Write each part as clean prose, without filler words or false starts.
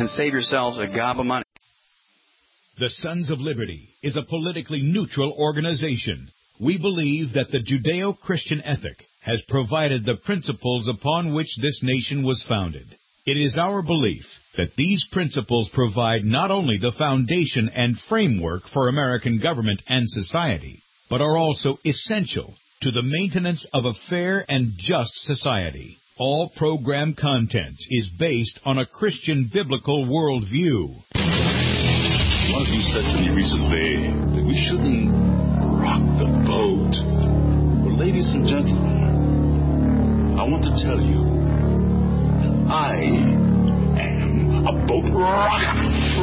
and save yourselves a gob of money. The Sons of Liberty is a politically neutral organization. We believe that the Judeo-Christian ethic has provided the principles upon which this nation was founded. It is our belief that these principles provide not only the foundation and framework for American government and society, but are also essential to the maintenance of a fair and just society. All program content is based on a Christian biblical worldview. One of you said to me recently that we shouldn't rock the boat. Well, ladies and gentlemen, I want to tell you that I am a boat rocker.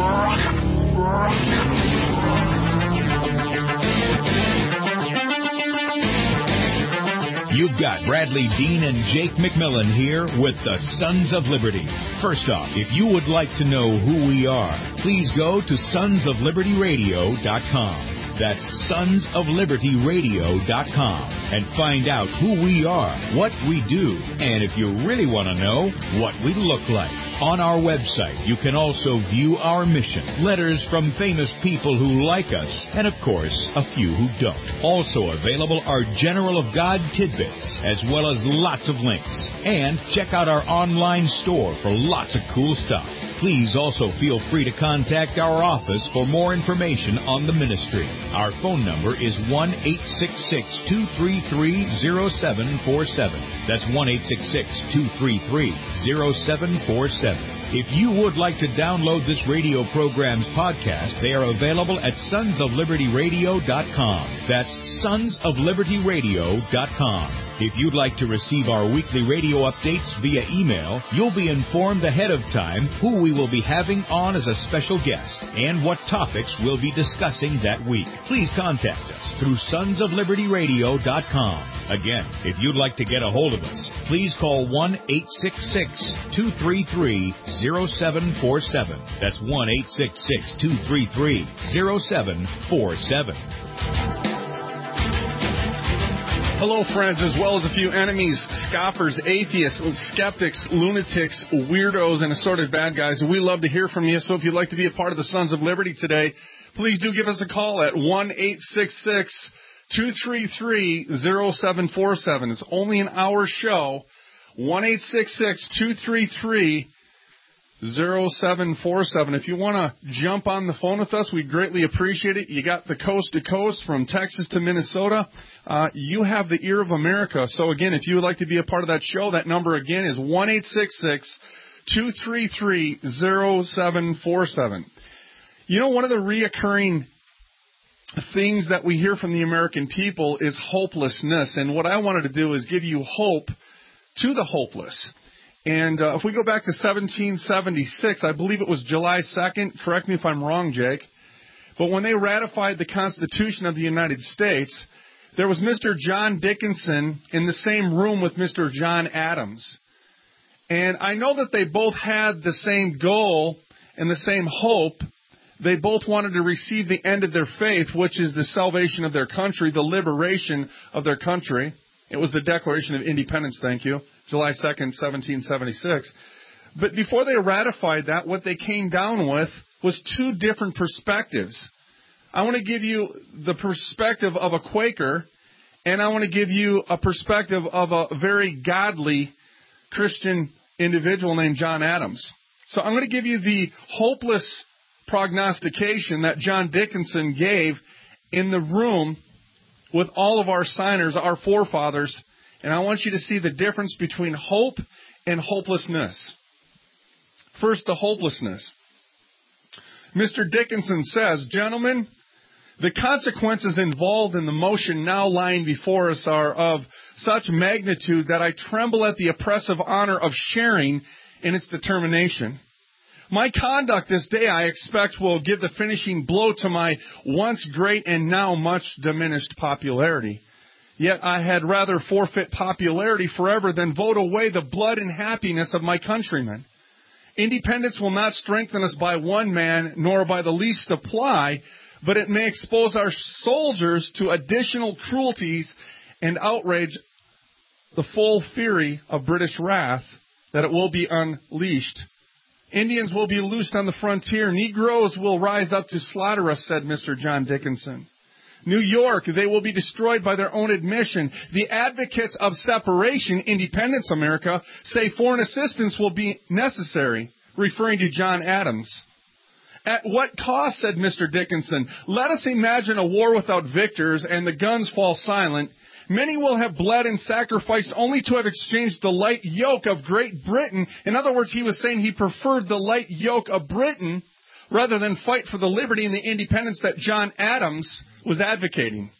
You've got Bradley Dean and Jake McMillan here with the Sons of Liberty. First off, if you would like to know who we are, please go to sonsoflibertyradio.com. That's sonsoflibertyradio.com and find out who we are, what we do, and if you really want to know, what we look like. On our website, you can also view our mission, letters from famous people who like us, and of course, a few who don't. Also available are General of God tidbits, as well as lots of links. And check out our online store for lots of cool stuff. Please also feel free to contact our office for more information on the ministry. Our phone number is 1-866-233-0747. That's 1-866-233-0747. If you would like to download this radio program's podcast, they are available at sonsoflibertyradio.com. That's sonsoflibertyradio.com. If you'd like to receive our weekly radio updates via email, you'll be informed ahead of time who we will be having on as a special guest and what topics we'll be discussing that week. Please contact us through sonsoflibertyradio.com. Again, if you'd like to get a hold of us, please call 1-866-233-0747. That's 1-866-233-0747. Hello, friends, as well as a few enemies, scoffers, atheists, skeptics, lunatics, weirdos, and assorted bad guys. We love to hear from you, so if you'd like to be a part of the Sons of Liberty today, please do give us a call at 1-866-233-0747. It's only an hour show, 1-866-233-0747. If you want to jump on the phone with us, we'd greatly appreciate it. You got the coast to coast from Texas to Minnesota. You have the ear of America. So, again, if you would like to be a part of that show, that number again is 1-866-233-0747. You know, one of the reoccurring things that we hear from the American people is hopelessness. And what I wanted to do is give you hope to the hopeless. And if we go back to 1776, I believe it was July 2nd. Correct me if I'm wrong, Jake. But when they ratified the Constitution of the United States, there was Mr. John Dickinson in the same room with Mr. John Adams. And I know that they both had the same goal and the same hope. They both wanted to receive the end of their faith, which is the salvation of their country, the liberation of their country. It was the Declaration of Independence, thank you, July 2nd, 1776. But before they ratified that, what they came down with was two different perspectives. I want to give you the perspective of a Quaker, and I want to give you a perspective of a very godly Christian individual named John Adams. So I'm going to give you the hopeless prognostication that John Dickinson gave in the room with all of our signers, our forefathers, and I want you to see the difference between hope and hopelessness. First, the hopelessness. Mr. Dickinson says, "Gentlemen, the consequences involved in the motion now lying before us are of such magnitude that I tremble at the oppressive honor of sharing in its determination. My conduct this day, I expect, will give the finishing blow to my once great and now much diminished popularity. Yet I had rather forfeit popularity forever than vote away the blood and happiness of my countrymen. Independence will not strengthen us by one man, nor by the least supply, but it may expose our soldiers to additional cruelties and outrage the full fury of British wrath, that it will be unleashed Indians will be loosed on the frontier. Negroes will rise up to slaughter us, said Mr. John Dickinson. New York, they will be destroyed by their own admission. The advocates of separation, Independence America, say foreign assistance will be necessary, referring to John Adams. At what cost, said Mr. Dickinson? Let us imagine a war without victors and the guns fall silent. Many will have bled and sacrificed only to have exchanged the light yoke of Great Britain. In other words, he was saying he preferred the light yoke of Britain rather than fight for the liberty and the independence that John Adams was advocating.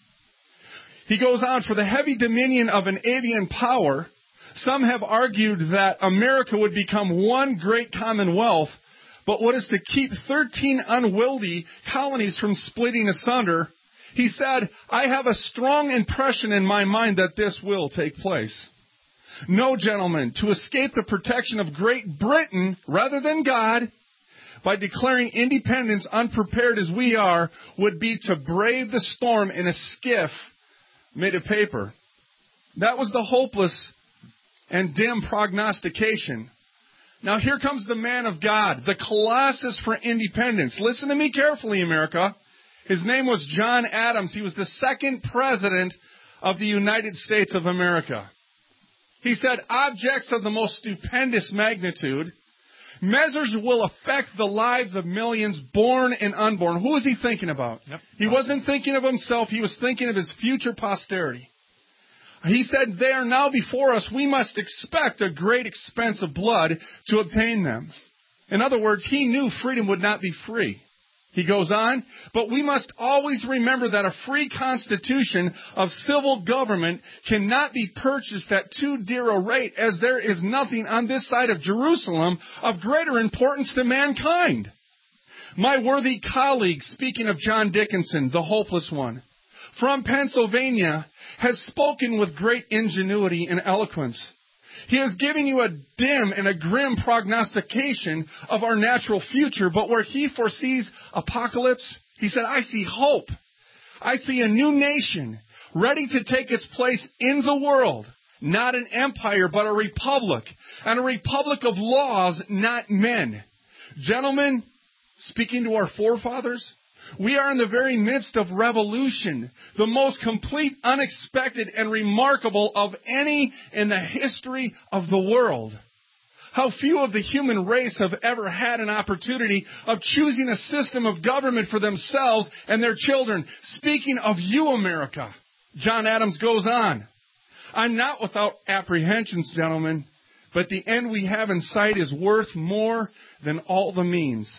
He goes on, for the heavy dominion of an avian power, some have argued that America would become one great commonwealth, but what is to keep 13 unwieldy colonies from splitting asunder? He said, I have a strong impression in my mind that this will take place. No, gentlemen, to escape the protection of Great Britain rather than God, by declaring independence unprepared as we are, would be to brave the storm in a skiff made of paper. That was the hopeless and dim prognostication. Now here comes the man of God, the Colossus for independence. Listen to me carefully, America. His name was John Adams. He was the second president of the United States of America. He said, objects of the most stupendous magnitude, measures will affect the lives of millions born and unborn. Who was he thinking about? Yep. He wasn't thinking of himself. He was thinking of his future posterity. He said, they are now before us. We must expect a great expense of blood to obtain them. In other words, he knew freedom would not be free. He goes on, but we must always remember that a free constitution of civil government cannot be purchased at too dear a rate, as there is nothing on this side of Jerusalem of greater importance to mankind. My worthy colleague, speaking of John Dickinson, the hopeless one, from Pennsylvania, has spoken with great ingenuity and eloquence. He is giving you a dim and a grim prognostication of our natural future, but where he foresees apocalypse, he said, I see hope. I see a new nation ready to take its place in the world, not an empire, but a republic, and a republic of laws, not men. Gentlemen, speaking to our forefathers, we are in the very midst of revolution, the most complete, unexpected, and remarkable of any in the history of the world. How few of the human race have ever had an opportunity of choosing a system of government for themselves and their children. Speaking of you, America, John Adams goes on. I'm not without apprehensions, gentlemen, but the end we have in sight is worth more than all the means.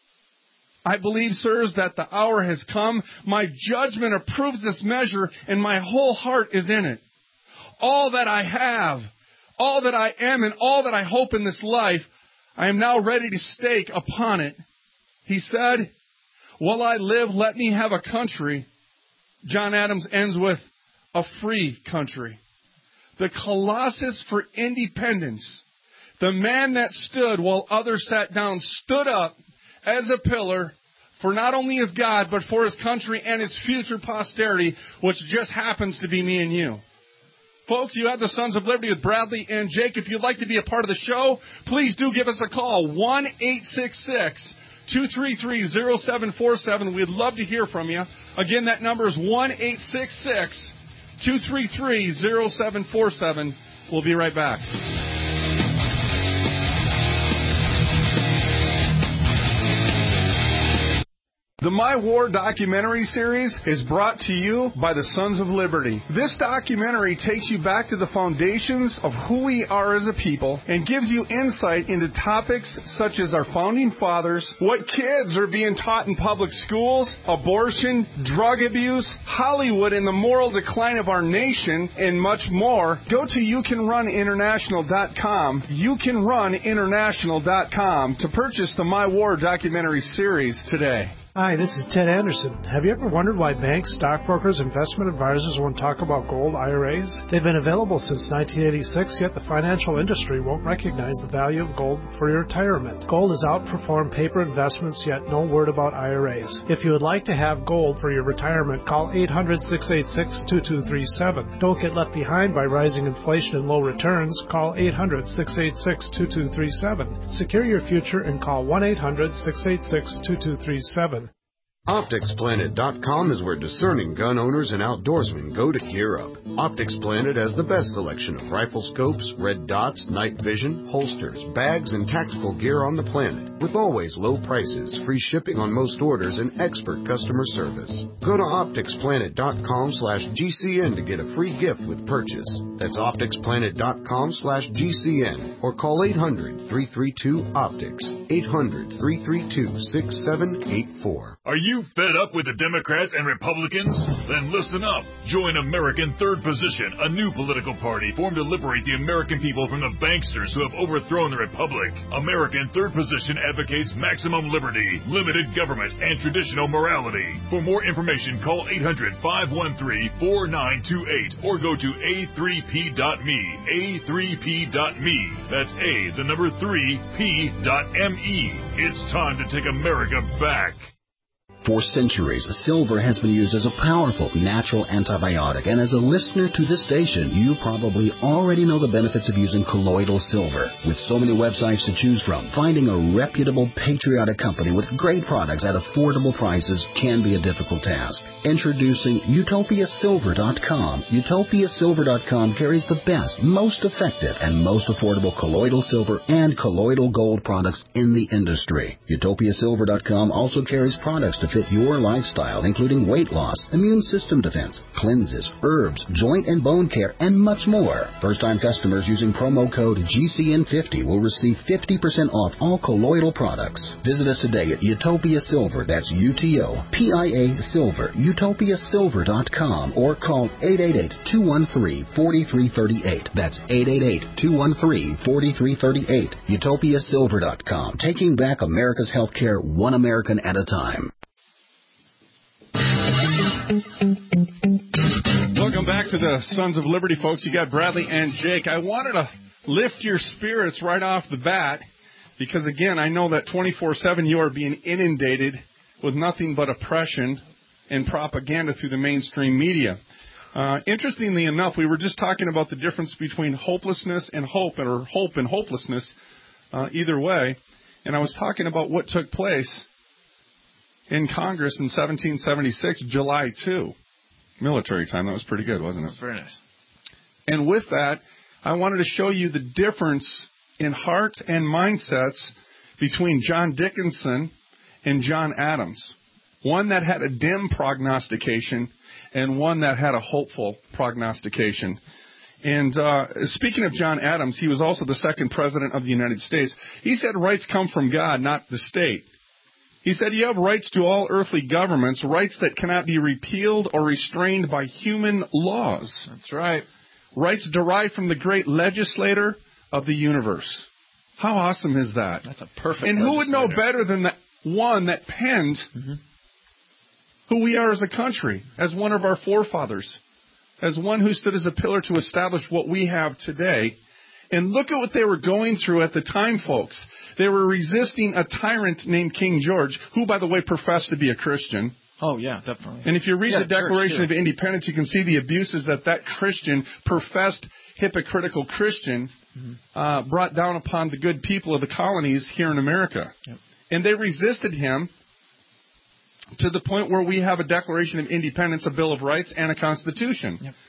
I believe, sirs, that the hour has come. My judgment approves this measure, and my whole heart is in it. All that I have, all that I am, and all that I hope in this life, I am now ready to stake upon it. He said, while I live, let me have a country. John Adams ends with a free country. The Colossus for independence. The man that stood while others sat down stood up as a pillar for not only his God, but for his country and his future posterity, which just happens to be me and you. Folks, you have the Sons of Liberty with Bradley and Jake. If you'd like to be a part of the show, please do give us a call, 1-866-233-0747. We'd love to hear from you. Again, that number is 1-866-233-0747. We'll be right back. The My War documentary series is brought to you by the Sons of Liberty. This documentary takes you back to the foundations of who we are as a people and gives you insight into topics such as our founding fathers, what kids are being taught in public schools, abortion, drug abuse, Hollywood and the moral decline of our nation, and much more. Go to YouCanRunInternational.com, YouCanRunInternational.com to purchase the My War documentary series today. Hi, this is Ted Anderson. Have you ever wondered why banks, stockbrokers, investment advisors won't talk about gold IRAs? They've been available since 1986, yet the financial industry won't recognize the value of gold for your retirement. Gold has outperformed paper investments, yet no word about IRAs. If you would like to have gold for your retirement, call 800-686-2237. Don't get left behind by rising inflation and low returns. Call 800-686-2237. Secure your future and call 1-800-686-2237. OpticsPlanet.com is where discerning gun owners and outdoorsmen go to gear up. Optics Planet has the best selection of rifle scopes, red dots, night vision, holsters, bags, and tactical gear on the planet, with always low prices, free shipping on most orders, and expert customer service. Go to OpticsPlanet.com/GCN to get a free gift with purchase. That's OpticsPlanet.com/GCN or call 800-332-OPTICS, 800-332-6784. Are you fed up with the Democrats and Republicans? Then listen up. Join American Third Position, a new political party formed to liberate the American people from the banksters who have overthrown the Republic. American Third Position advocates maximum liberty, limited government, and traditional morality. For more information, call 800-513-4928 or go to a3p.me, a3p.me. That's A, the number 3p.me. It's time to take America back. For centuries, silver has been used as a powerful natural antibiotic, and as a listener to this station, you probably already know the benefits of using colloidal silver. With so many websites to choose from, finding a reputable, patriotic company with great products at affordable prices can be a difficult task. Introducing UtopiaSilver.com. UtopiaSilver.com carries the best, most effective, and most affordable colloidal silver and colloidal gold products in the industry. UtopiaSilver.com also carries products to fit your lifestyle, including weight loss, immune system defense, cleanses, herbs, joint and bone care, and much more. First-time customers using promo code GCN50 will receive 50% off all colloidal products. Visit us today at Utopia Silver, that's UTOPIA Silver, UtopiaSilver.com, or call 888-213-4338. That's 888-213-4338. UtopiaSilver.com, taking back America's healthcare one American at a time. Welcome back to the Sons of Liberty, folks. You got Bradley and Jake. I wanted to lift your spirits right off the bat because, again, I know that 24/7 you are being inundated with nothing but oppression and propaganda through the mainstream media. Interestingly enough, we were just talking about the difference between hopelessness and hope, or hope and hopelessness, either way. And I was talking about what took place in Congress in 1776, July 2. Military time. That was pretty good, wasn't it? That's very nice. And with that, I wanted to show you the difference in hearts and mindsets between John Dickinson and John Adams. One that had a dim prognostication and one that had a hopeful prognostication. And speaking of John Adams, he was also the second president of the United States. He said rights come from God, not the state. He said you have rights to all earthly governments, rights that cannot be repealed or restrained by human laws. That's right. Rights derived from the great legislator of the universe. How awesome is that? That's a perfect And who would know better than the one that penned who we are as a country, as one of our forefathers, as one who stood as a pillar to establish what we have today. And look at what they were going through at the time, folks. They were resisting a tyrant named King George, who, by the way, professed to be a Christian. Oh, yeah, definitely. And if you read the Declaration of Independence, you can see the abuses that Christian, professed hypocritical Christian, brought down upon the good people of the colonies here in America. Yep. And they resisted him to the point where we have a Declaration of Independence, a Bill of Rights, and a Constitution. Yep.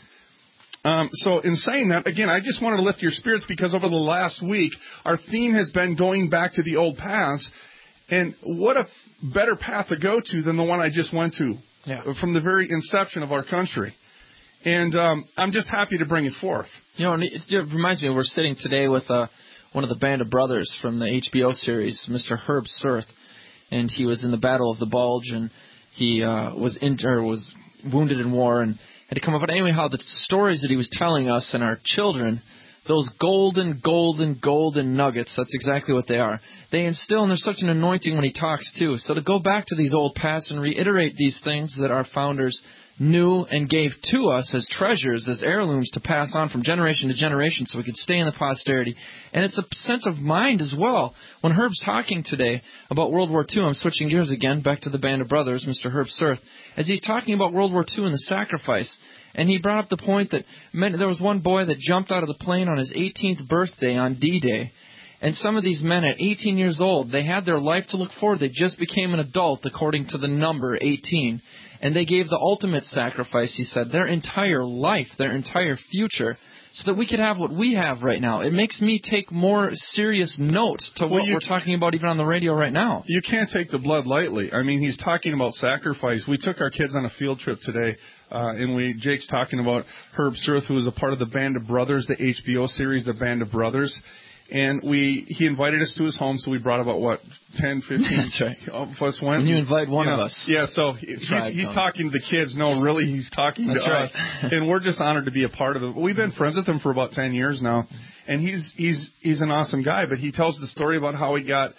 So in saying that, again, I just wanted to lift your spirits because over the last week, our theme has been going back to the old paths. And what a better path to go to than the one I just went to from the very inception of our country. And I'm just happy to bring it forth. You know, it reminds me, we're sitting today with one of the Band of Brothers from the HBO series, Mr. Herb Sirth. And he was in the Battle of the Bulge, and he was wounded in war and had to come up. But anyway, how the stories that he was telling us and our children those golden nuggets. That's exactly what they are. They instill, and there's such an anointing when he talks, too. So to go back to these old paths and reiterate these things that our founders knew and gave to us as treasures, as heirlooms to pass on from generation to generation so we could stay in the posterity. And it's a sense of mind as well. When Herb's talking today about World War II, I'm switching gears again, back to the Band of Brothers, Mr. Herb Sirth, as he's talking about World War II and the sacrifice. And he brought up the point that there was one boy that jumped out of the plane on his 18th birthday on D-Day. And some of these men at 18 years old, they had their life to look forward. They just became an adult according to the number 18. And they gave the ultimate sacrifice, he said, their entire life, their entire future, so that we could have what we have right now. It makes me take more serious note to what we're talking about even on the radio right now. You can't take the blood lightly. I mean, he's talking about sacrifice. We took our kids on a field trip today, and Jake's talking about Herb Sirth, who was a part of the Band of Brothers, the HBO series, the Band of Brothers. And he invited us to his home, so we brought about, 10, 15 That's right. of us went. When you invite one of us. Yeah, so he's talking to the kids. No, really, he's talking to us. And we're just honored to be a part of it. We've been friends with him for about 10 years now. And he's an awesome guy, but he tells the story about how he got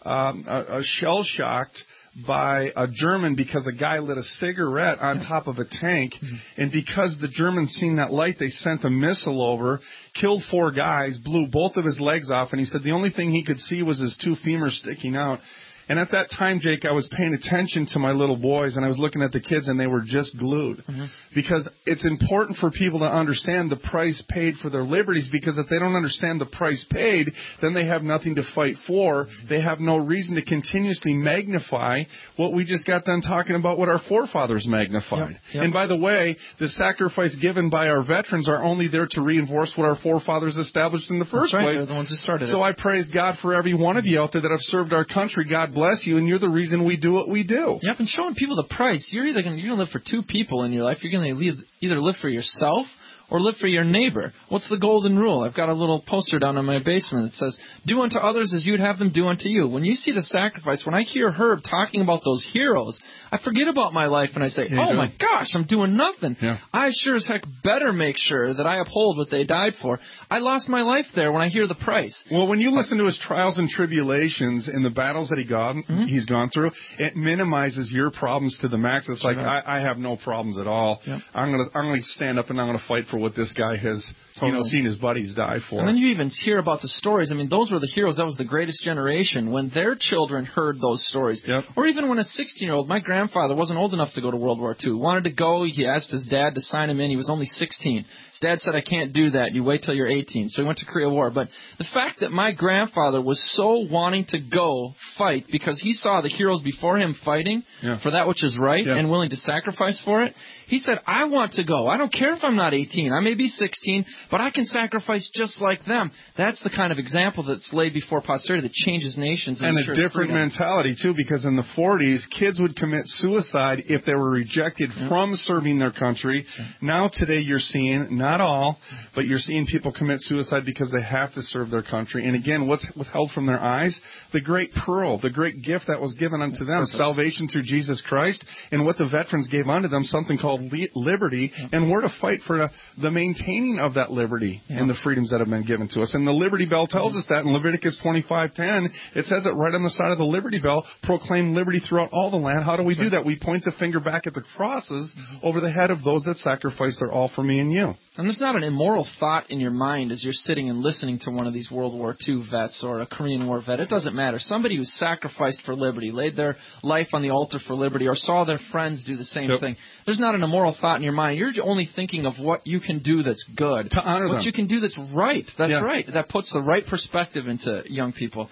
shell-shocked by a German because a guy lit a cigarette on top of a tank, and because the Germans seen that light, they sent a missile over, killed 4 guys, blew both of his legs off, and he said the only thing he could see was his 2 femurs sticking out. And at that time, Jake, I was paying attention to my little boys, and I was looking at the kids, and they were just glued. Because it's important for people to understand the price paid for their liberties, because if they don't understand the price paid, then they have nothing to fight for. They have no reason to continuously magnify what we just got done talking about, what our forefathers magnified. Yep. And by the way, the sacrifice given by our veterans are only there to reinforce what our forefathers established in the first place. place. They're the ones who started So I praise God for every one of you out there that have served our country. God bless you, and you're the reason we do what we do. Yep, and showing people the price. You're going to live for 2 people in your life. You're going to either live for yourself or live for your neighbor. What's the golden rule? I've got a little poster down in my basement that says, do unto others as you'd have them do unto you. When you see the sacrifice, when I hear Herb talking about those heroes, I forget about my life and I say, my gosh, I'm doing nothing. Yeah. I sure as heck better make sure that I uphold what they died for. I lost my life there when I hear the price. Well, when you listen to his trials and tribulations and the battles that he's gone through, it minimizes your problems to the max. It's like, I have no problems at all. Yep. I'm gonna stand up and I'm gonna fight for what this guy has seen his buddies die for. And then you even hear about the stories. I mean, those were the heroes. That was the greatest generation when their children heard those stories. Yep. Or even when a 16-year-old, my grandfather wasn't old enough to go to World War II. Wanted to go. He asked his dad to sign him in. He was only 16. His dad said, I can't do that. You wait till you're 18. So he went to Korea War. But the fact that my grandfather was so wanting to go fight because he saw the heroes before him fighting for that which is right and willing to sacrifice for it, he said, I want to go. I don't care if I'm not 18. I may be 16, but I can sacrifice just like them. That's the kind of example that's laid before posterity that changes nations. And a different mentality, too, because in the 40s, kids would commit suicide if they were rejected from serving their country. Now, today, you're seeing, not all, but you're seeing people commit suicide because they have to serve their country. And again, what's withheld from their eyes? The great pearl, the great gift that was given unto them, salvation through Jesus Christ, and what the veterans gave unto them, something called liberty, and we're to fight for the maintaining of that liberty and the freedoms that have been given to us. And the Liberty Bell tells us that in Leviticus 25:10. It says it right on the side of the Liberty Bell, proclaim liberty throughout all the land. How do we do that? We point the finger back at the crosses over the head of those that sacrifice their all for me and you. And there's not an immoral thought in your mind as you're sitting and listening to one of these World War II vets or a Korean War vet. It doesn't matter. Somebody who sacrificed for liberty, laid their life on the altar for liberty, or saw their friends do the same thing. There's not an immoral thought in your mind. You're only thinking of what you can do that's good. To honor them. What you can do that's right. That's right. That puts the right perspective into young people.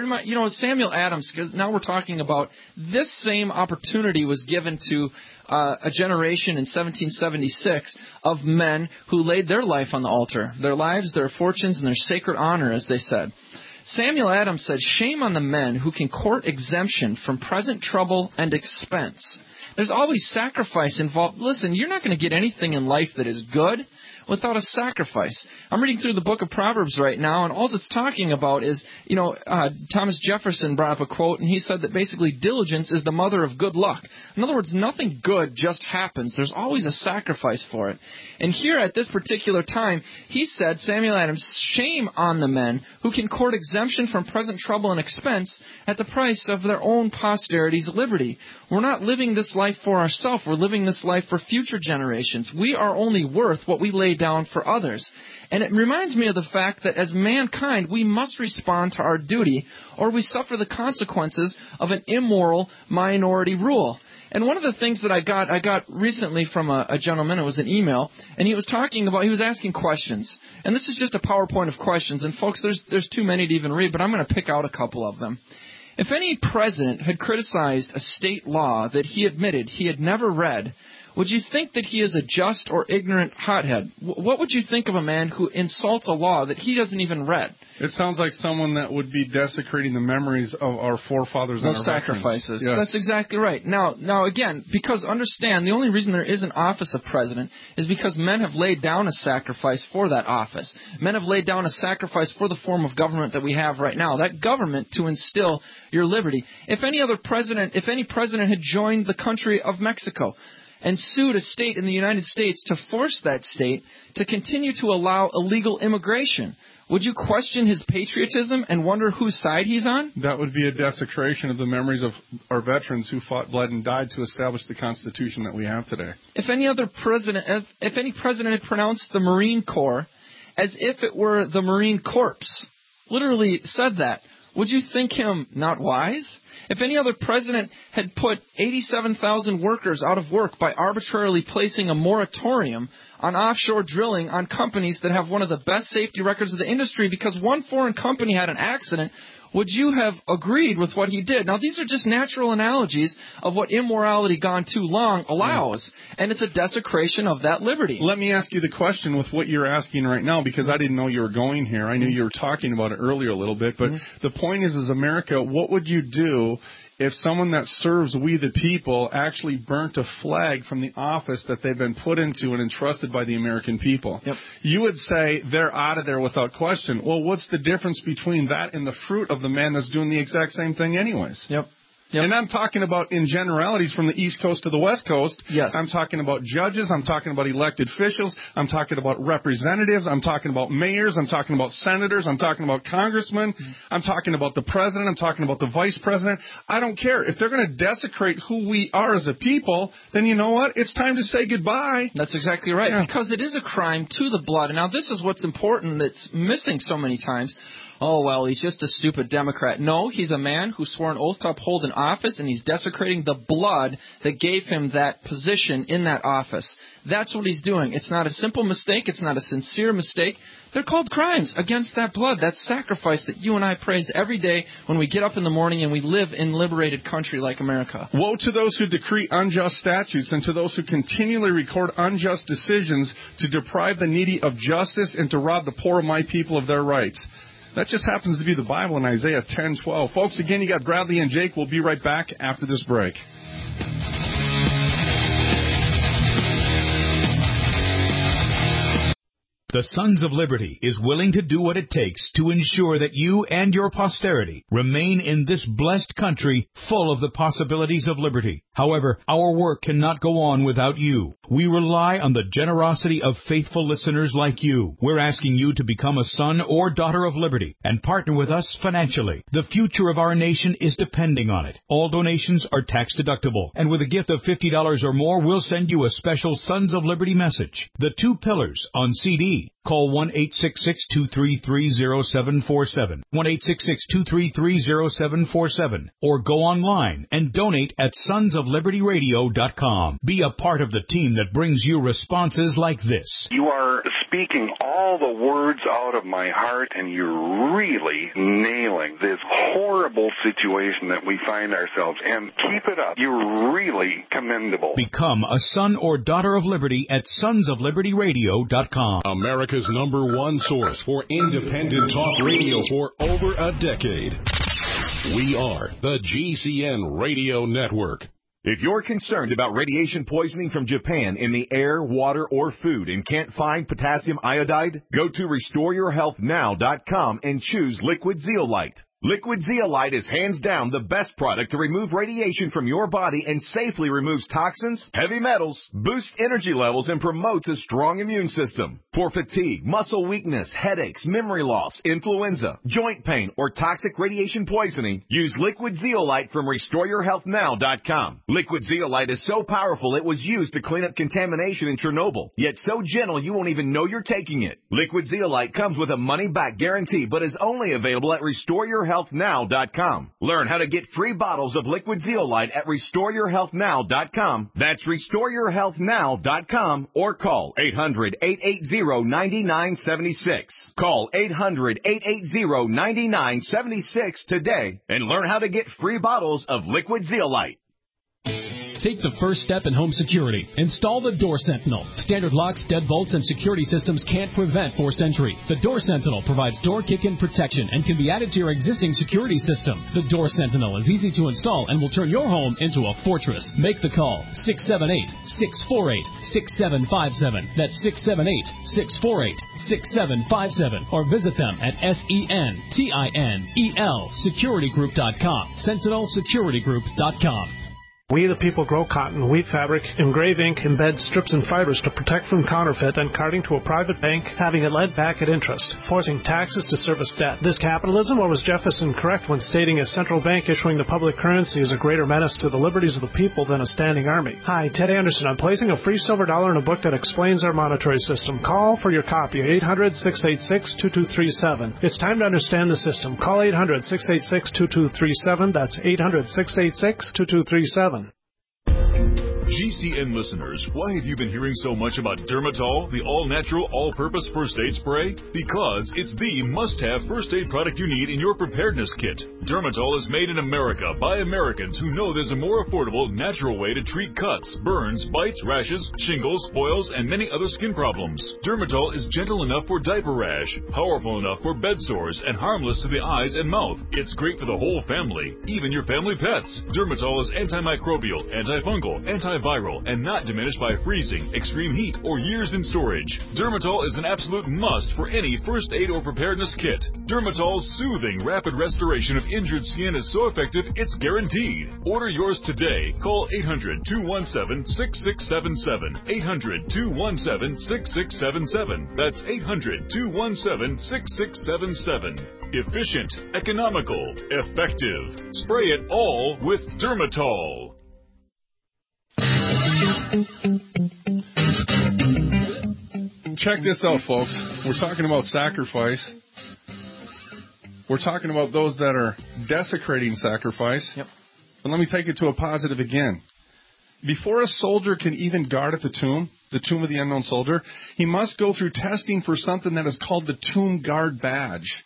Samuel Adams, now we're talking about this same opportunity was given to a generation in 1776 of men who laid their life on the altar, their lives, their fortunes, and their sacred honor, as they said. Samuel Adams said, shame on the men who can court exemption from present trouble and expense. There's always sacrifice involved. Listen, you're not going to get anything in life that is good without a sacrifice. I'm reading through the book of Proverbs right now, and all it's talking about is, Thomas Jefferson brought up a quote, and he said that basically diligence is the mother of good luck. In other words, nothing good just happens. There's always a sacrifice for it. And here at this particular time, he said, Samuel Adams, shame on the men who can court exemption from present trouble and expense at the price of their own posterity's liberty. We're not living this life for ourselves. We're living this life for future generations. We are only worth what we lay down for others. And it reminds me of the fact that as mankind, we must respond to our duty, or we suffer the consequences of an immoral minority rule. And one of the things that I got recently from a gentleman, it was an email, and he was asking questions. And this is just a PowerPoint of questions. And folks, there's too many to even read, but I'm going to pick out a couple of them. If any president had criticized a state law that he admitted he had never read, would you think that he is a just or ignorant hothead? What would you think of a man who insults a law that he doesn't even read? It sounds like someone that would be desecrating the memories of our forefathers and our sacrifices. Yes. That's exactly right. Now again, because understand, the only reason there is an office of president is because men have laid down a sacrifice for that office. Men have laid down a sacrifice for the form of government that we have right now. That government to instill your liberty. If any president had joined the country of Mexico and sued a state in the United States to force that state to continue to allow illegal immigration, would you question his patriotism and wonder whose side he's on? That would be a desecration of the memories of our veterans who fought, bled, and died to establish the Constitution that we have today. If any president had pronounced the Marine Corps as if it were the Marine Corps, literally said that, would you think him not wise? If any other president had put 87,000 workers out of work by arbitrarily placing a moratorium on offshore drilling on companies that have one of the best safety records of the industry because one foreign company had an accident, would you have agreed with what he did? Now, these are just natural analogies of what immorality gone too long allows, and it's a desecration of that liberty. Let me ask you the question with what you're asking right now, because I didn't know you were going here. I knew you were talking about it earlier a little bit, but the point is America, what would you do if someone that serves we the people actually burnt a flag from the office that they've been put into and entrusted by the American people? Yep. You would say they're out of there without question. Well, what's the difference between that and the fruit of the man that's doing the exact same thing anyways? Yep. And I'm talking about in generalities from the East Coast to the West Coast. Yes. I'm talking about judges. I'm talking about elected officials. I'm talking about representatives. I'm talking about mayors. I'm talking about senators. I'm talking about congressmen. I'm talking about the president. I'm talking about the vice president. I don't care. If they're going to desecrate who we are as a people, then you know what? It's time to say goodbye. That's exactly right. Yeah. Because it is a crime to the blood. And now this is what's important that's missing so many times. Oh, well, he's just a stupid Democrat. No, he's a man who swore an oath to uphold an office, and he's desecrating the blood that gave him that position in that office. That's what he's doing. It's not a simple mistake. It's not a sincere mistake. They're called crimes against that blood, that sacrifice that you and I praise every day when we get up in the morning and we live in liberated country like America. Woe to those who decree unjust statutes and to those who continually record unjust decisions to deprive the needy of justice and to rob the poor of my people of their rights. That just happens to be the Bible in Isaiah 10:12. Folks, again, you got Bradley and Jake. We'll be right back after this break. The Sons of Liberty is willing to do what it takes to ensure that you and your posterity remain in this blessed country full of the possibilities of liberty. However, our work cannot go on without you. We rely on the generosity of faithful listeners like you. We're asking you to become a son or daughter of liberty and partner with us financially. The future of our nation is depending on it. All donations are tax deductible, and with a gift of $50 or more, we'll send you a special Sons of Liberty message. The 2 Pillars on CD. Call 1-866-233-0747, 1-866-233-0747, or go online and donate at sonsoflibertyradio.com. Be a part of the team that brings you responses like this. You are speaking all the words out of my heart, and you're really nailing this horrible situation that we find ourselves in. Keep it up. You're really commendable. Become a son or daughter of liberty at sonsoflibertyradio.com. America's #1 source for independent talk radio for over a decade. We are the GCN Radio Network. If you're concerned about radiation poisoning from Japan in the air, water, or food and can't find potassium iodide, go to RestoreYourHealthNow.com and choose Liquid Zeolite. Liquid Zeolite is hands down the best product to remove radiation from your body and safely removes toxins, heavy metals, boosts energy levels, and promotes a strong immune system. For fatigue, muscle weakness, headaches, memory loss, influenza, joint pain, or toxic radiation poisoning, use Liquid Zeolite from RestoreYourHealthNow.com. Liquid Zeolite is so powerful it was used to clean up contamination in Chernobyl, yet so gentle you won't even know you're taking it. Liquid Zeolite comes with a money-back guarantee, but is only available at RestoreYourHealthNow.com. Learn how to get free bottles of Liquid Zeolite at RestoreYourHealthNow.com. That's RestoreYourHealthNow.com or call 800-880-9976. Call 800-880-9976 today and learn how to get free bottles of Liquid Zeolite. Take the first step in home security. Install the Door Sentinel. Standard locks, deadbolts, and security systems can't prevent forced entry. The Door Sentinel provides door kick-in protection and can be added to your existing security system. The Door Sentinel is easy to install and will turn your home into a fortress. Make the call. 678-648-6757. That's 678-648-6757. Or visit them at SENTINEL securitygroup.com. SentinelSecurityGroup.com. We the people grow cotton, weave fabric, engrave ink, embed strips and fibers to protect from counterfeit and carting to a private bank, having it lent back at interest, forcing taxes to service debt. This capitalism, or was Jefferson correct when stating a central bank issuing the public currency is a greater menace to the liberties of the people than a standing army? Hi, Ted Anderson. I'm placing a free silver dollar in a book that explains our monetary system. Call for your copy, 800-686-2237. It's time to understand the system. Call 800-686-2237. That's 800-686-2237. GCN listeners, why have you been hearing so much about Dermatol, the all-natural, all-purpose first aid spray? Because it's the must-have first aid product you need in your preparedness kit. Dermatol is made in America by Americans who know there's a more affordable, natural way to treat cuts, burns, bites, rashes, shingles, boils, and many other skin problems. Dermatol is gentle enough for diaper rash, powerful enough for bed sores, and harmless to the eyes and mouth. It's great for the whole family, even your family pets. Dermatol is antimicrobial, antifungal, antiviral, and not diminished by freezing, extreme heat, or years in storage. Dermatol is an absolute must for any first aid or preparedness kit. Dermatol's soothing, rapid restoration of injured skin is so effective, it's guaranteed. Order yours today. Call 800-217-6677. 800-217-6677. That's 800-217-6677. Efficient, economical, effective. Spray it all with Dermatol. Check this out, folks. We're talking about sacrifice. We're talking about those that are desecrating sacrifice. Yep. But let me take it to a positive again. Before a soldier can even guard at the tomb of the unknown soldier, he must go through testing for something that is called the Tomb Guard Badge.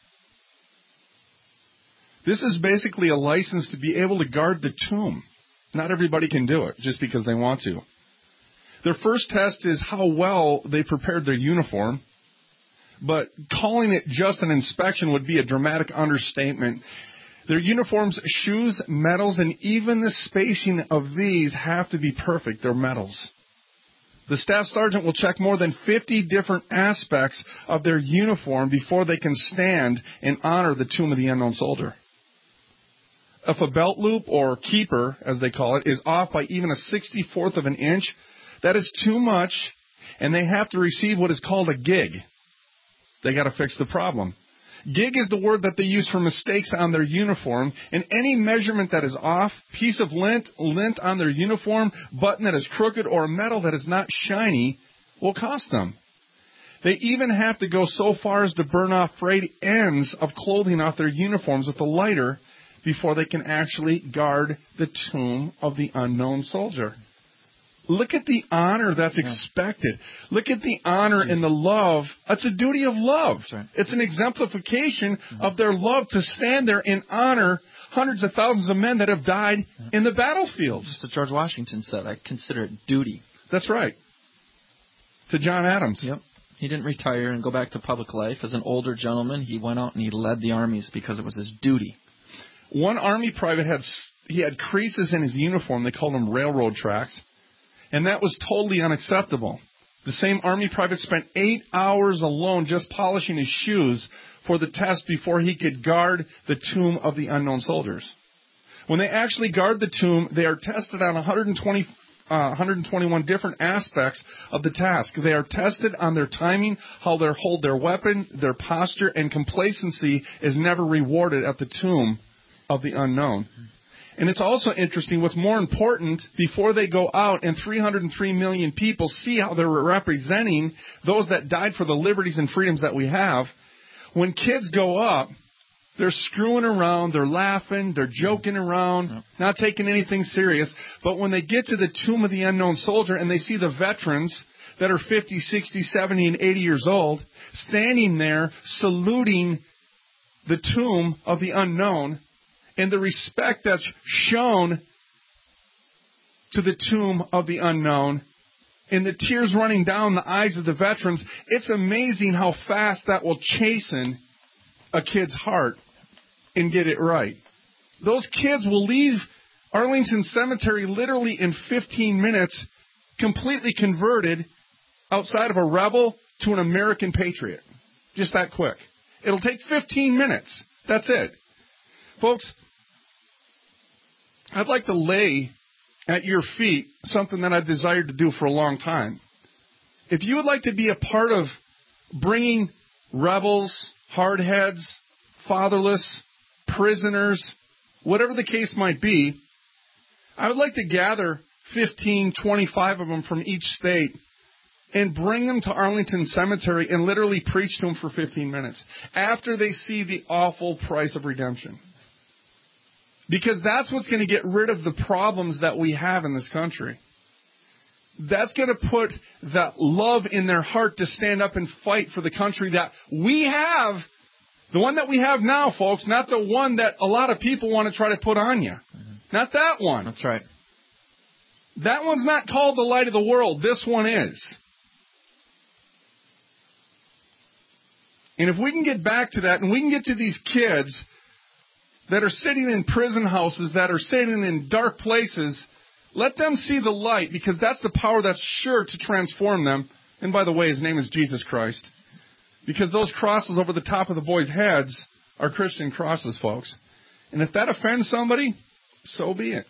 This is basically a license to be able to guard the tomb. Not everybody can do it just because they want to. Their first test is how well they prepared their uniform, but calling it just an inspection would be a dramatic understatement. Their uniforms, shoes, medals, and even the spacing of these have to be perfect. They're medals. The staff sergeant will check more than 50 different aspects of their uniform before they can stand and honor the tomb of the unknown soldier. If a belt loop, or keeper, as they call it, is off by even a 64th of an inch, that is too much, and they have to receive what is called a gig. They got to fix the problem. Gig is the word that they use for mistakes on their uniform, and any measurement that is off, piece of lint on their uniform, button that is crooked, or metal that is not shiny, will cost them. They even have to go so far as to burn off frayed ends of clothing off their uniforms with a lighter before they can actually guard the tomb of the unknown soldier. Look at the honor that's expected. Look at the honor and the love. It's a duty of love. That's right. It's an exemplification of their love to stand there and honor hundreds of thousands of men that have died in the battlefields. That's what George Washington said. I consider it duty. That's right. To John Adams. Yep. He didn't retire and go back to public life. As an older gentleman, he went out and he led the armies because it was his duty. One Army private He had creases in his uniform. They called them railroad tracks. And that was totally unacceptable. The same Army private spent 8 hours alone just polishing his shoes for the test before he could guard the tomb of the unknown soldiers. When they actually guard the tomb, they are tested on 121 different aspects of the task. They are tested on their timing, how they hold their weapon, their posture, and complacency is never rewarded at the tomb of the unknown. And it's also interesting, what's more important, before they go out and 303 million people see how they're representing those that died for the liberties and freedoms that we have, when kids go up, they're screwing around, they're laughing, they're joking around, not taking anything serious. But when they get to the tomb of the unknown soldier and they see the veterans that are 50, 60, 70, and 80 years old standing there saluting the tomb of the unknown, and the respect that's shown to the tomb of the unknown, and the tears running down the eyes of the veterans, it's amazing how fast that will chasten a kid's heart and get it right. Those kids will leave Arlington Cemetery literally in 15 minutes, completely converted outside of a rebel to an American patriot. Just that quick. It'll take 15 minutes. That's it. Folks, I'd like to lay at your feet something that I've desired to do for a long time. If you would like to be a part of bringing rebels, hardheads, fatherless, prisoners, whatever the case might be, I would like to gather 15, 25 of them from each state and bring them to Arlington Cemetery and literally preach to them for 15 minutes after they see the awful price of redemption. Because that's what's going to get rid of the problems that we have in this country. That's going to put that love in their heart to stand up and fight for the country that we have, the one that we have now, folks, not the one that a lot of people want to try to put on you. Not that one. That's right. That one's not called the light of the world. This one is. And if we can get back to that and we can get to these kids that are sitting in prison houses, that are sitting in dark places, let them see the light, because that's the power that's sure to transform them. And by the way, his name is Jesus Christ. Because those crosses over the top of the boys' heads are Christian crosses, folks. And if that offends somebody, so be it.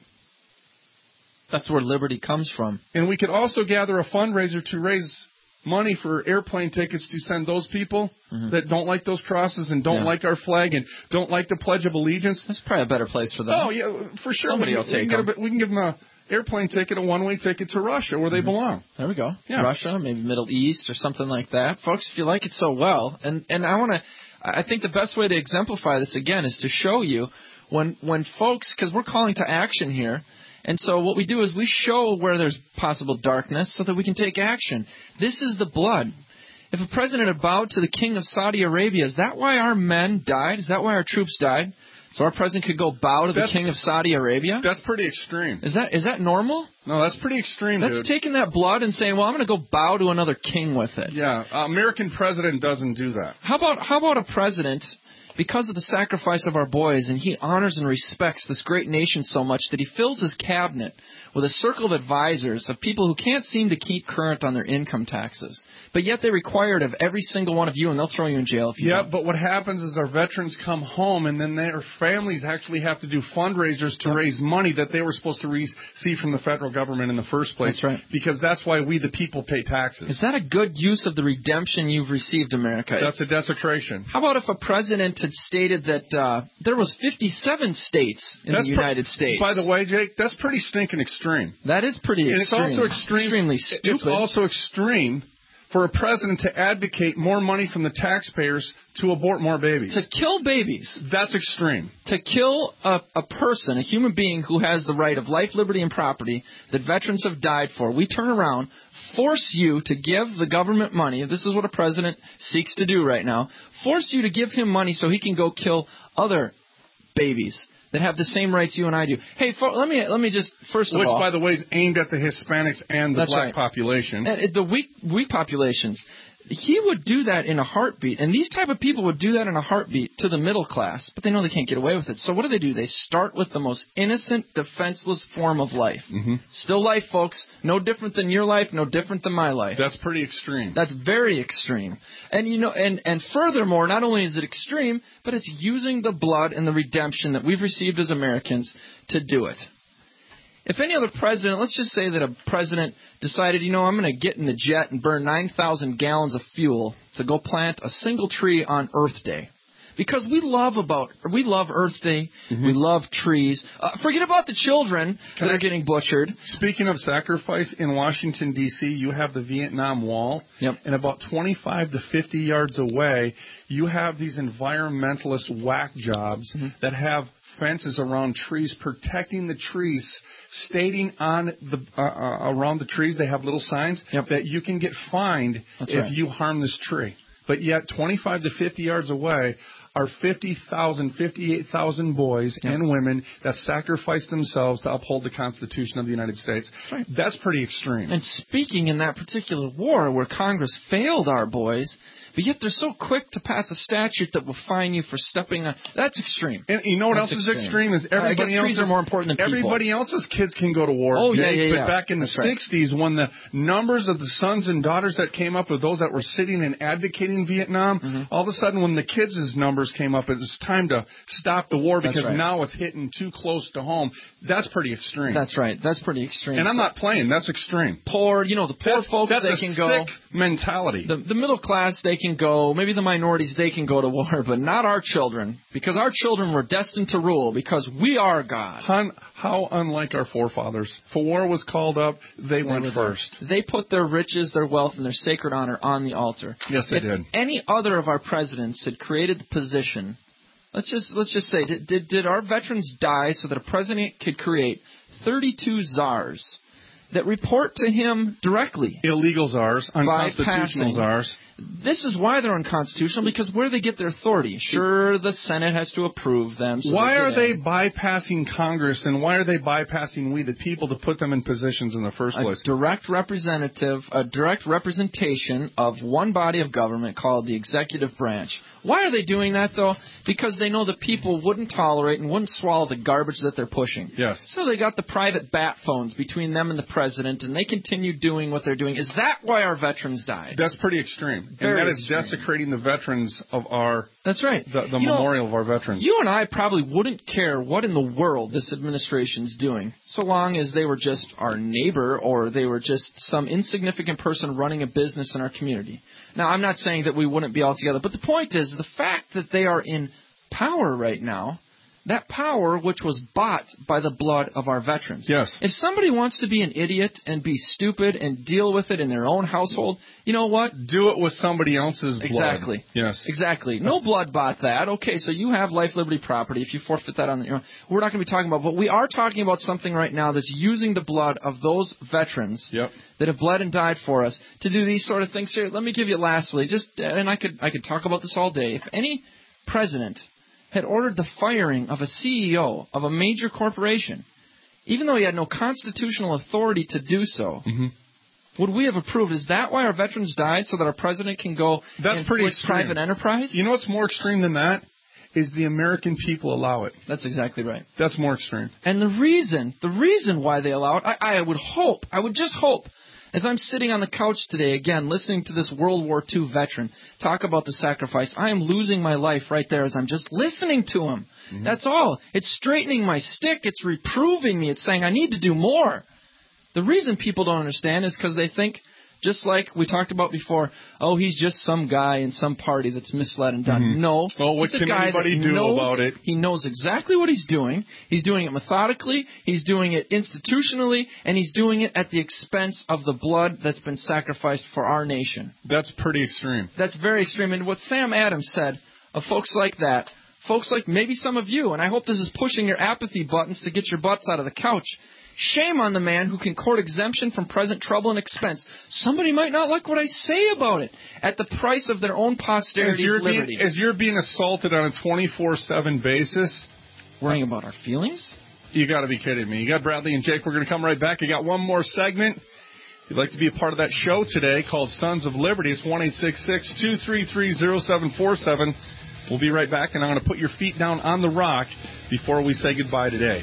That's where liberty comes from. And we could also gather a fundraiser to raise money for airplane tickets to send those people that don't like those crosses and don't like our flag and don't like the Pledge of Allegiance. That's probably a better place for them. Oh, yeah, for sure. Somebody will take them. We can give them an airplane ticket, a one-way ticket to Russia, where they belong. There we go. Yeah. Russia, maybe Middle East or something like that. Folks, if you like it so well, and I think the best way to exemplify this, again, is to show you when folks, because we're calling to action here, and so what we do is we show where there's possible darkness so that we can take action. This is the blood. If a president had bowed to the king of Saudi Arabia, is that why our men died? Is that why our troops died? So our president could go bow to the king of Saudi Arabia? That's pretty extreme. Is that normal? No, that's pretty extreme, That's dude. taking that blood and saying, well, I'm going to go bow to another king with it. Yeah, American president doesn't do that. How about a president, because of the sacrifice of our boys, and he honors and respects this great nation so much that he fills his cabinet with a circle of advisors of people who can't seem to keep current on their income taxes, but yet they require it of every single one of you, and they'll throw you in jail if you don't. But what happens is our veterans come home, and then their families actually have to do fundraisers to raise money that they were supposed to receive from the federal government in the first place. That's right. Because that's why we, the people, pay taxes. Is that a good use of the redemption you've received, America? That's a desecration. How about if a president had stated that there was 57 states in the United States? By the way, Jake, that's pretty stinking extreme. That is pretty extreme. And it's also extremely stupid. It's also extreme for a president to advocate more money from the taxpayers to abort more babies. To kill babies. That's extreme. To kill a person, a human being who has the right of life, liberty, and property that veterans have died for. We turn around, force you to give the government money. This is what a president seeks to do right now. Force you to give him money so he can go kill other babies that have the same rights you and I do. Hey, let me just, first of all... Which, by the way, is aimed at the Hispanics and the black population. And the weak populations. He would do that in a heartbeat, and these type of people would do that in a heartbeat to the middle class, but they know they can't get away with it. So what do? They start with the most innocent, defenseless form of life. Still life, folks. No different than your life, no different than my life. That's pretty extreme. That's very extreme. And and furthermore, not only is it extreme, but it's using the blood and the redemption that we've received as Americans to do it. If any other president, let's just say that a president decided, I'm going to get in the jet and burn 9,000 gallons of fuel to go plant a single tree on Earth Day. Because we love Earth Day, we love trees. Forget about the children that are getting butchered. Speaking of sacrifice, in Washington, D.C., you have the Vietnam Wall. And about 25 to 50 yards away, you have these environmentalist whack jobs that have fences around trees, protecting the trees, stating on the around the trees, they have little signs that you can get fined if you harm this tree. But yet 25 to 50 yards away are 50,000, 58,000 boys and women that sacrifice themselves to uphold the Constitution of the United States. That's pretty extreme. And speaking in that particular war where Congress failed our boys, but yet they're so quick to pass a statute that will fine you for stepping on. That's extreme. And you know what else is extreme? Is everybody trees are more important than people. Everybody else's kids can go to war. Oh, Jake, yeah. But back in the 60s, when the numbers of the sons and daughters that came up with those that were sitting and advocating Vietnam, all of a sudden when the kids' numbers came up, it was time to stop the war because now it's hitting too close to home. That's pretty extreme. That's right. That's pretty extreme. And I'm not playing. That's extreme. The poor folks, they can go. That's a sick mentality. The middle class, they can go. Maybe the minorities, they can go to war, but not our children, because our children were destined to rule, because we are God. How unlike our forefathers. If a war was called up, they went first. They put their riches, their wealth, and their sacred honor on the altar. Yes, they did. If any other of our presidents had created the position, let's just say, did our veterans die so that a president could create 32 czars that report to him directly? Illegal czars, unconstitutional czars. This is why they're unconstitutional, because where they get their authority. Sure, the Senate has to approve them. So why are they bypassing Congress, and why are they bypassing we, the people, to put them in positions in the first place? A direct representation of one body of government called the executive branch. Why are they doing that, though? Because they know the people wouldn't tolerate and wouldn't swallow the garbage that they're pushing. Yes. So they got the private bat phones between them and the president, and they continue doing what they're doing. Is that why our veterans died? That's pretty extreme. And that is desecrating the veterans of our... That's right. The memorial of our veterans. You and I probably wouldn't care what in the world this administration's doing, so long as they were just our neighbor or they were just some insignificant person running a business in our community. Now, I'm not saying that we wouldn't be all together, but the point is the fact that they are in power right now, that power which was bought by the blood of our veterans. Yes. If somebody wants to be an idiot and be stupid and deal with it in their own household, you know what? Do it with somebody else's blood. Exactly. Yes. Exactly. No blood bought that. Okay, so you have life, liberty, property. If you forfeit that on your own, we're not going to be talking about. But we are talking about something right now that's using the blood of those veterans that have bled and died for us to do these sort of things. Here, let me give you lastly, and I could talk about this all day. If any president had ordered the firing of a CEO of a major corporation, even though he had no constitutional authority to do so, would we have approved? Is that why our veterans died, so that our president can go and pretty quit extreme. private enterprise? You know what's more extreme than that? Is the American people allow it. That's exactly right. That's more extreme. And the reason why they allow it, I would just hope, as I'm sitting on the couch today, again, listening to this World War II veteran talk about the sacrifice, I am losing my life right there as I'm just listening to him. That's all. It's straightening my stick. It's reproving me. It's saying I need to do more. The reason people don't understand is because they think, just like we talked about before, oh, he's just some guy in some party that's misled and done. No. Well, what can anybody do about it? He knows exactly what he's doing. He's doing it methodically. He's doing it institutionally. And he's doing it at the expense of the blood that's been sacrificed for our nation. That's pretty extreme. That's very extreme. And what Sam Adams said of folks like that, folks like maybe some of you, and I hope this is pushing your apathy buttons to get your butts out of the couch. Shame on the man who can court exemption from present trouble and expense. Somebody might not like what I say about it at the price of their own posterity's liberty. As you're being assaulted on a 24/7 basis, worrying about our feelings? You got to be kidding me. You got Bradley and Jake. We're going to come right back. I got one more segment. If you'd like to be a part of that show today called Sons of Liberty, it's 1-866-233-0747. We'll be right back, and I'm going to put your feet down on the rock before we say goodbye today.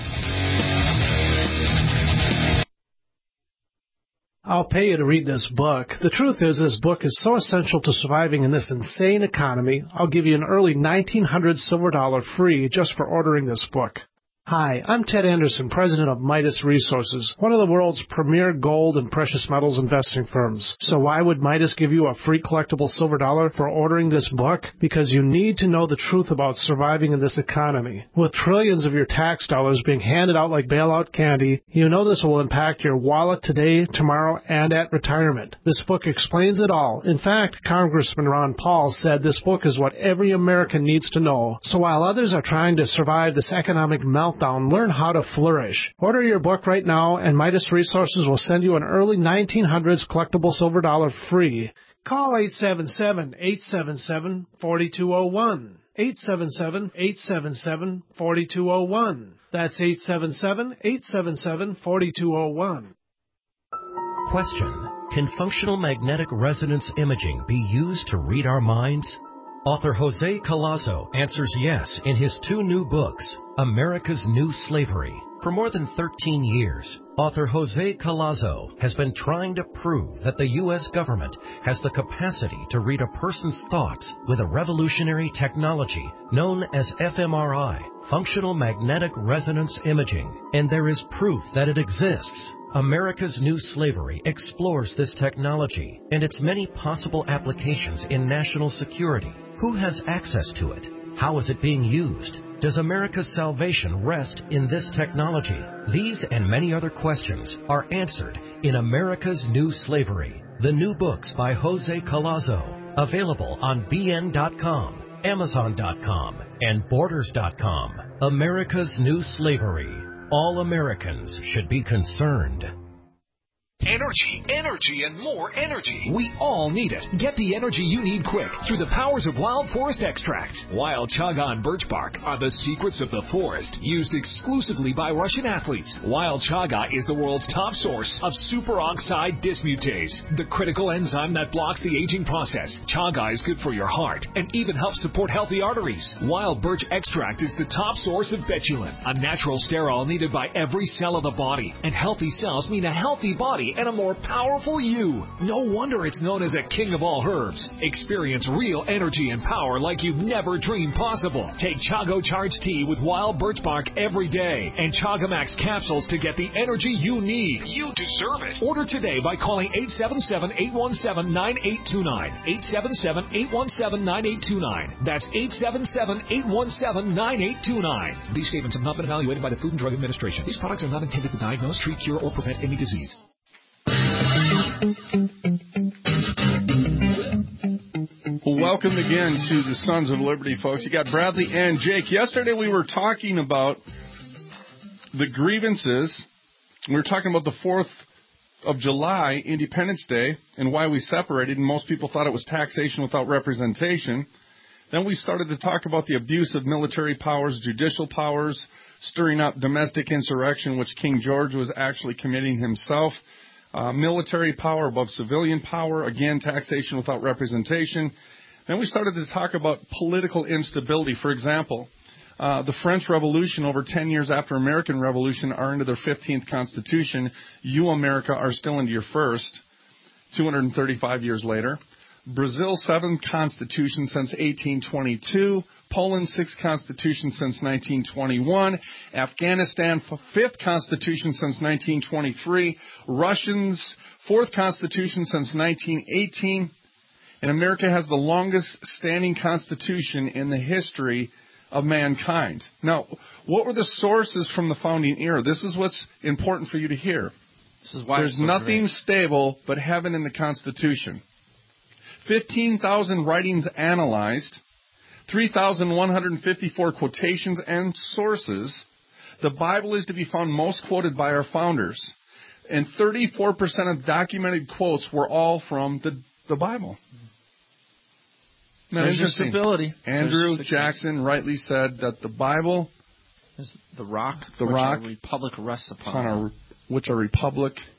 I'll pay you to read this book. The truth is, this book is so essential to surviving in this insane economy, I'll give you an early 1900 silver dollar free just for ordering this book. Hi, I'm Ted Anderson, president of Midas Resources, one of the world's premier gold and precious metals investing firms. So why would Midas give you a free collectible silver dollar for ordering this book? Because you need to know the truth about surviving in this economy. With trillions of your tax dollars being handed out like bailout candy, you know this will impact your wallet today, tomorrow, and at retirement. This book explains it all. In fact, Congressman Ron Paul said this book is what every American needs to know. So while others are trying to survive this economic meltdown, learn how to flourish. Order your book right now, and Midas Resources will send you an early 1900s collectible silver dollar free. Call 877-877-4201. 877-877-4201. That's 877-877-4201. Question: can functional magnetic resonance imaging be used to read our minds? Author Jose Collazo answers yes in his 2 new books, America's New Slavery. For more than 13 years, author Jose Collazo has been trying to prove that the U.S. government has the capacity to read a person's thoughts with a revolutionary technology known as fMRI, functional magnetic resonance imaging, and there is proof that it exists. America's New Slavery explores this technology and its many possible applications in national security. Who has access to it? How is it being used? Does America's salvation rest in this technology? These and many other questions are answered in America's New Slavery, the new books by Jose Collazo, available on BN.com, Amazon.com, and Borders.com. America's New Slavery. All Americans should be concerned. Energy, energy, and more energy. We all need it. Get the energy you need quick through the powers of wild forest extracts. Wild chaga and birch bark are the secrets of the forest, used exclusively by Russian athletes. Wild chaga is the world's top source of superoxide dismutase, the critical enzyme that blocks the aging process. Chaga is good for your heart and even helps support healthy arteries. Wild birch extract is the top source of betulin, a natural sterol needed by every cell of the body. And healthy cells mean a healthy body and a more powerful you. No wonder it's known as a king of all herbs. Experience real energy and power like you've never dreamed possible. Take Chago Charge Tea with wild birch bark every day and Chaga Max capsules to get the energy you need. You deserve it. Order today by calling 877-817-9829. 877-817-9829. That's 877-817-9829. These statements have not been evaluated by the Food and Drug Administration. These products are not intended to diagnose, treat, cure, or prevent any disease. Welcome again to the Sons of Liberty, folks. You got Bradley and Jake. Yesterday we were talking about the grievances. We were talking about the 4th of July, Independence Day, and why we separated, and most people thought it was taxation without representation. Then we started to talk about the abuse of military powers, judicial powers, stirring up domestic insurrection, which King George was actually committing himself. Military power above civilian power, again, taxation without representation. Then we started to talk about political instability. For example, the French Revolution, over 10 years after American Revolution, are into their 15th Constitution. You, America, are still into your first, 235 years later. Brazil, 7th Constitution since 1822. Poland, 6th Constitution since 1921. Afghanistan, 5th Constitution since 1923. Russians, 4th Constitution since 1918. And America has the longest standing constitution in the history of mankind. Now, what were the sources from the founding era? This is what's important for you to hear. This is why there's nothing stable but heaven in the Constitution. 15,000 writings analyzed, 3,154 quotations and sources. The Bible is to be found most quoted by our founders. And 34% of documented quotes were all from the Bible. There's your stability. Andrew Jackson rightly said that the Bible is the rock a republic rests upon. Which a republic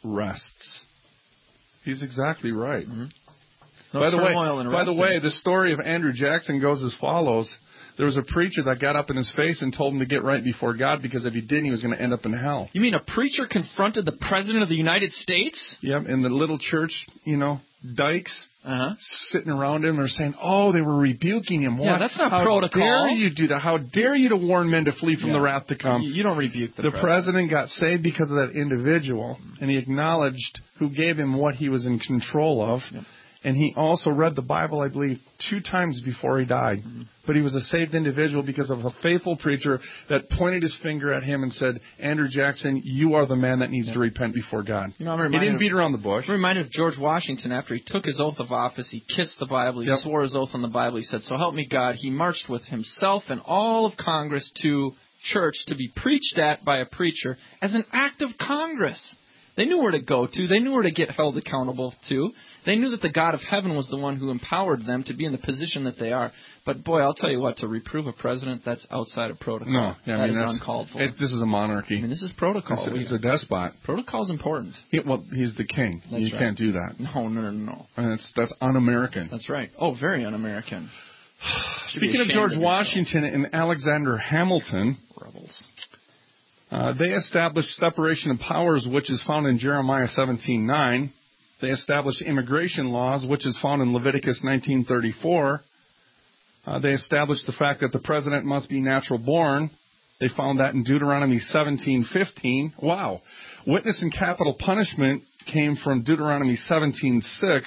rests. He's exactly right. No by turmoil and the resting. way, the story of Andrew Jackson goes as follows. There was a preacher that got up in his face and told him to get right before God because if he didn't, he was going to end up in hell. You mean a preacher confronted the President of the United States? Yep, and the little church, dykes sitting around him are saying, they were rebuking him. Yeah, that's not protocol. How dare you do that? How dare you to warn men to flee from the wrath to come? You don't rebuke the president got saved because of that individual, and he acknowledged who gave him what he was in control of. Yep. And he also read the Bible, I believe, 2 times before he died. Mm-hmm. But he was a saved individual because of a faithful preacher that pointed his finger at him and said, Andrew Jackson, you are the man that needs to repent before God. He didn't beat around the bush. I'm reminded of George Washington after he took his oath of office. He kissed the Bible. He swore his oath on the Bible. He said, so help me God. He marched with himself and all of Congress to church to be preached at by a preacher as an act of Congress. They knew where to go to. They knew where to get held accountable to. They knew that the God of heaven was the one who empowered them to be in the position that they are. But, boy, I'll tell you what, to reprove a president, that's outside of protocol. That is uncalled for. This is a monarchy. This is protocol. He's a despot. Protocol is important. He's the king. You can't do that. No. And that's un-American. That's right. Very un-American. Speaking of George Washington and Alexander Hamilton, rebels. They established separation of powers, which is found in Jeremiah 17:9. They established immigration laws, which is found in Leviticus 19:34. They established the fact that the president must be natural born. They found that in Deuteronomy 17:15. Wow. Witness and capital punishment came from Deuteronomy 17:6.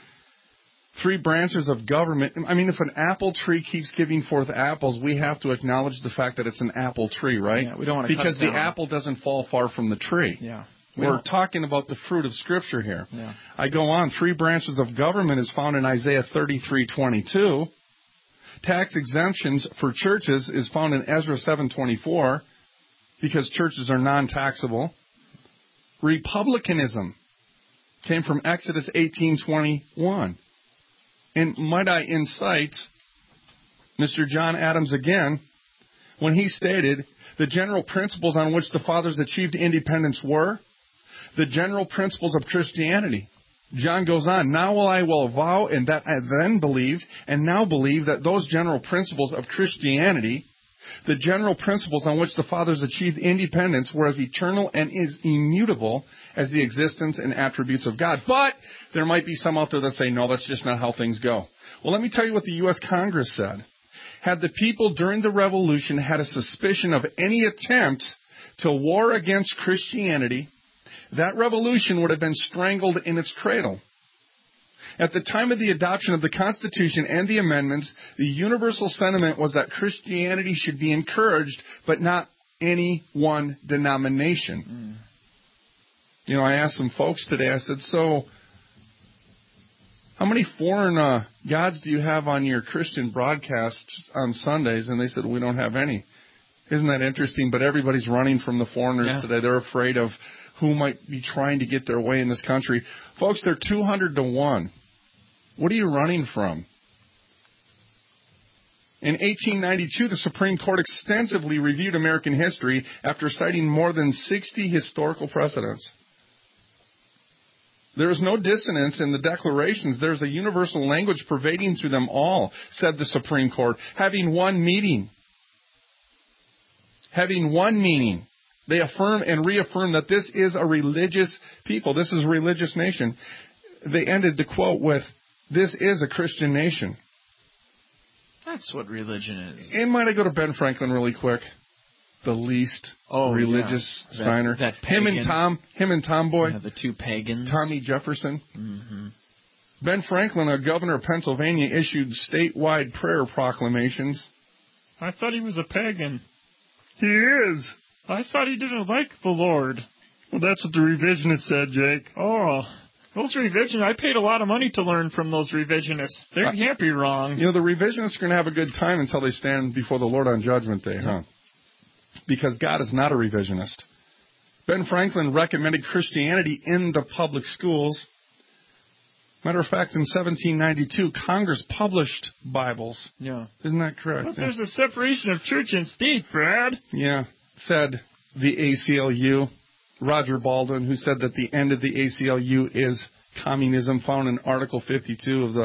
3 branches of government. I mean, if an apple tree keeps giving forth apples, we have to acknowledge the fact that it's an apple tree, right? Yeah, we don't want to because cut it down. The apple doesn't fall far from the tree. Yeah. We're talking about the fruit of Scripture here. Yeah. I go on. 3 branches of government is found in Isaiah 33:22. Tax exemptions for churches is found in Ezra 7:24 because churches are non-taxable. Republicanism came from Exodus 18:21. And might I incite Mr. John Adams again when he stated the general principles on which the fathers achieved independence were the general principles of Christianity. John goes on, now I will vow, and that I then believed, and now believe that those general principles of Christianity, the general principles on which the fathers achieved independence, were as eternal and as immutable as the existence and attributes of God. But there might be some out there that say, no, that's just not how things go. Well, let me tell you what the U.S. Congress said. Had the people during the Revolution had a suspicion of any attempt to war against Christianity, that revolution would have been strangled in its cradle. At the time of the adoption of the Constitution and the amendments, the universal sentiment was that Christianity should be encouraged, but not any one denomination. I asked some folks today, I said, so how many foreign gods do you have on your Christian broadcasts on Sundays? And they said, we don't have any. Isn't that interesting? But everybody's running from the foreigners today. They're afraid of who might be trying to get their way in this country. Folks, they're 200-1. What are you running from? In 1892, the Supreme Court extensively reviewed American history after citing more than 60 historical precedents. There is no dissonance in the declarations. There's a universal language pervading through them all, said the Supreme Court, having one meaning. Having one meaning. They affirm and reaffirm that this is a religious people. This is a religious nation. They ended the quote with, this is a Christian nation. That's what religion is. And might I go to Ben Franklin really quick? The least religious signer. That pagan. Him and Tomboy. Yeah, the 2 pagans. Tommy Jefferson. Mm-hmm. Ben Franklin, a governor of Pennsylvania, issued statewide prayer proclamations. I thought he was a pagan. He is. I thought he didn't like the Lord. Well, that's what the revisionists said, Jake. Oh, those revisionists, I paid a lot of money to learn from those revisionists. They can't be wrong. The revisionists are going to have a good time until they stand before the Lord on Judgment Day, huh? Because God is not a revisionist. Ben Franklin recommended Christianity in the public schools. Matter of fact, in 1792, Congress published Bibles. Yeah. Isn't that correct? But there's a separation of church and state, Brad. Yeah. Said the ACLU, Roger Baldwin, who said that the end of the ACLU is communism, found in Article 52 of the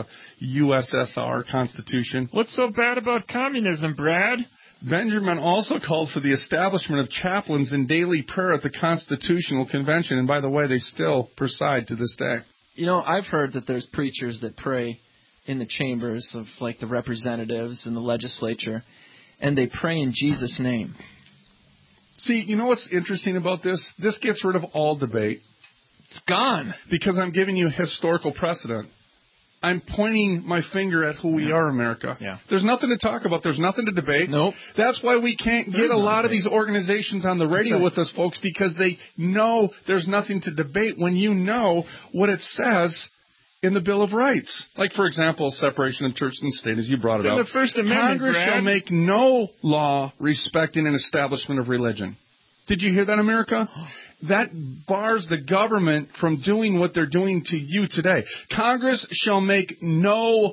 USSR Constitution. What's so bad about communism, Brad? Benjamin also called for the establishment of chaplains in daily prayer at the Constitutional Convention, and by the way, they still preside to this day. You know, I've heard that there's preachers that pray in the chambers of, like, the representatives and the legislature, and they pray in Jesus' name. See, you know what's interesting about this? This gets rid of all debate. It's gone. Because I'm giving you historical precedent. I'm pointing my finger at who we are, America. Yeah. There's nothing to talk about. There's nothing to debate. Nope. That's why we can't get a lot of these organizations on the radio with us, folks, because they know there's nothing to debate when you know what it says in the Bill of Rights. Like, for example, separation of church and state, as you brought it up. In the First Amendment, Congress Brad. shall make no law respecting an establishment of religion. Did you hear that, America? That bars the government from doing what they're doing to you today. Congress shall make no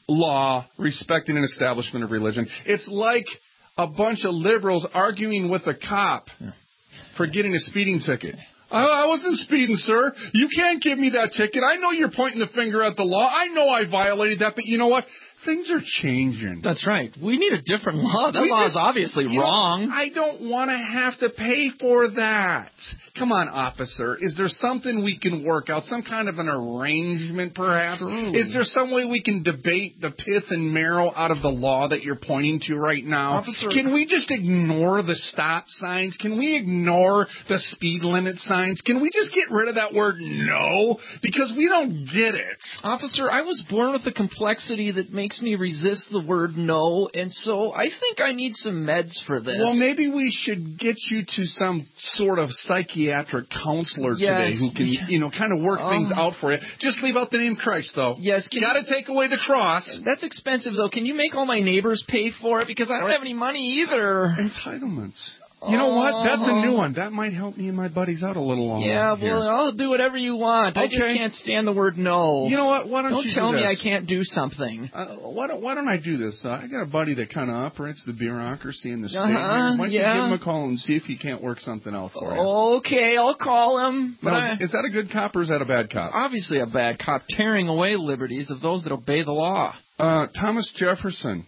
law respecting an establishment of religion. It's like a bunch of liberals arguing with a cop for getting a speeding ticket. I wasn't speeding, sir. You can't give me that ticket. I know you're pointing the finger at the law. I know I violated that, but you know what? Things are changing. That's right. We need a different law. That law is obviously wrong. I don't want to have to pay for that. Come on, officer. Is there something we can work out? Some kind of an arrangement, perhaps? True. Is there some way we can debate the pith and marrow out of the law that you're pointing to right now? Officer, can we just ignore the stop signs? Can we ignore the speed limit signs? Can we just get rid of that word no? Because we don't get it. Officer, I was born with a complexity that makes me resist the word no, and so I think I need some meds for this. Well, maybe we should get you to some sort of psychiatric counselor today who can, kind of work things out for you. Just leave out the name Christ, though. Yes. You got to take away the cross. That's expensive, though. Can you make all my neighbors pay for it? Because I don't have any money either. Entitlements. You know what? That's a new one. That might help me and my buddies out a little longer. Yeah, well, I'll do whatever you want. Okay. I just can't stand the word no. You know what? Why don't you tell do me this? I can't do something. Why don't I do this? I got a buddy that kind of operates the bureaucracy in the state. Uh-huh, Why don't you give him a call and see if he can't work something out for you? Okay, I'll call him. But now, is that a good cop or is that a bad cop? It's obviously a bad cop, tearing away liberties of those that obey the law. Thomas Jefferson.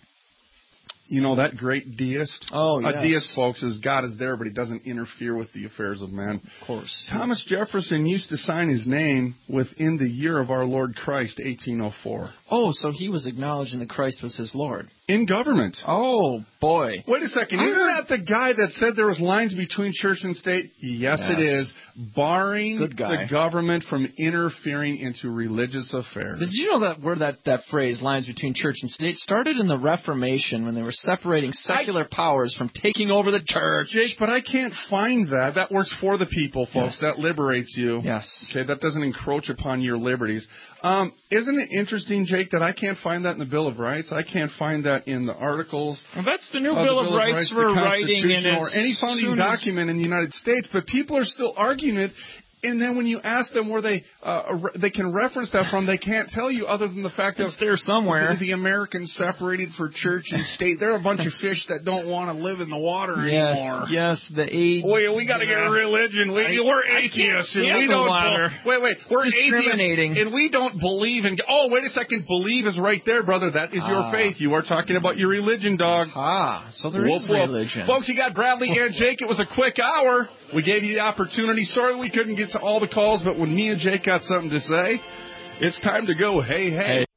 You know, that great deist? Oh, yes. A deist, folks, is God is there, but he doesn't interfere with the affairs of men. Of course. Thomas Jefferson used to sign his name within the year of our Lord Christ, 1804. Oh, so he was acknowledging that Christ was his Lord. In government. Oh, boy. Wait a second. Isn't that the guy that said there was lines between church and state? Yes, it is. Barring the government from interfering into religious affairs. Did you know that word, that phrase, lines between church and state, started in the Reformation when they were separating secular powers from taking over the church? Jake, but I can't find that. That works for the people, folks. Yes. That liberates you. Yes. Okay, that doesn't encroach upon your liberties. Isn't it interesting, Jake, that I can't find that in the Bill of Rights? I can't find that in the articles. Well, that's the new Bill of Rights for writing in or any founding document in the United States, but people are still arguing it. And then when you ask them where they can reference that from, they can't tell you other than the fact that it's there somewhere. The Americans separated for church and state. They're a bunch of fish that don't want to live in the water anymore. Yes, the age. We got to get a religion. We're atheists and we don't. We're atheists and we don't believe in. Oh, wait a second. Believe is right there, brother. That is your faith. You are talking about your religion, dog. So there is religion. Folks, you got Bradley and Jake. It was a quick hour. We gave you the opportunity. Sorry we couldn't get to all the calls, but when me and Jake got something to say, it's time to go. Hey.